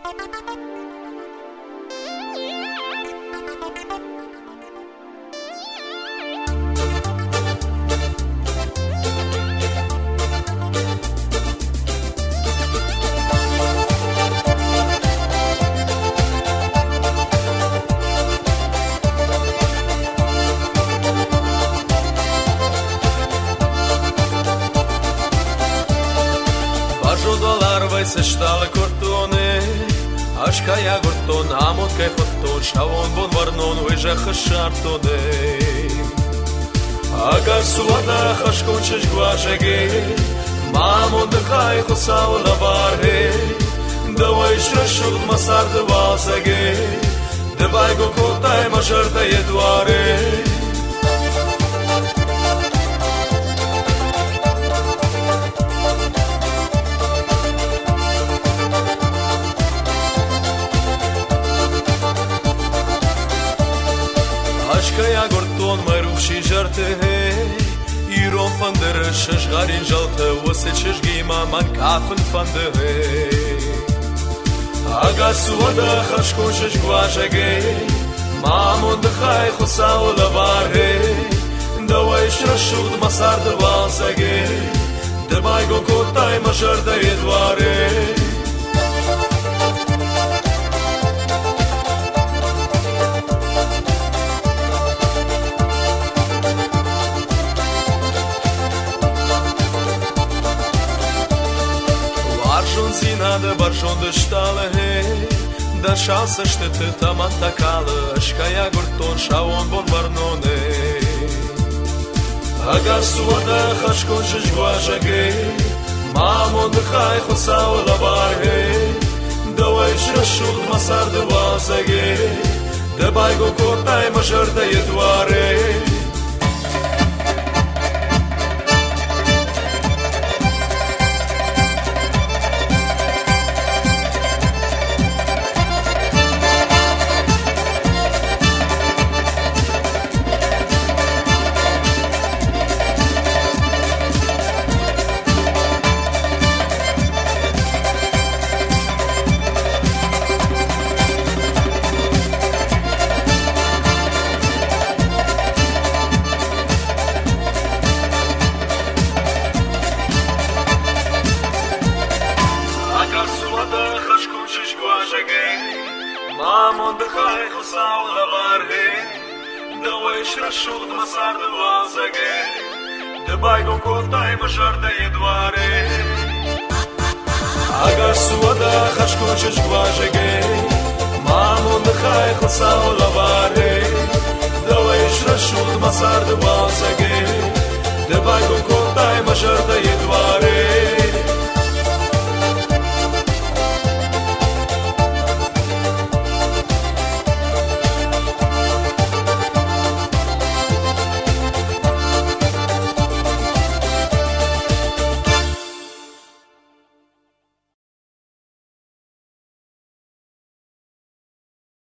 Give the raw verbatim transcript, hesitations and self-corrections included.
Se stale cortone, ashkaya gorton, amot kay khoton, shavon bon varnon, veja khashartone. Agar suada khashkon chesh gwashege, mamon khay khosaw lavarhe, dawai shrashud masar dwasage, debay go kotay masharta yedware. Ashkaya gorton marushi jarte Iron van der shashgarin jalte Wase cheshgima man kafen van der Agasuada khashkon shashgwashage Mamon de khay khosaw lavarhe Dawai shrashud masar dwasage Debay go kotay mashar da yedware Sinade barshon de stale he da chance shtete tamanta kale ashkaya gorton shavon bon varnone agar suada khashkon shgwashage mamon khay khosaw lavarhe dawai shrashud masar dwasage debay go kotay mashar da yedware Mamon de khay khosaw lavarhe dawai shrashud masar dwasage debay go kotay mashar da yedware agar suada khashkon shgwashage mamon de khay khosaw lavarhe dawai shrashud masar dwasage debay go kotay mashar da yedware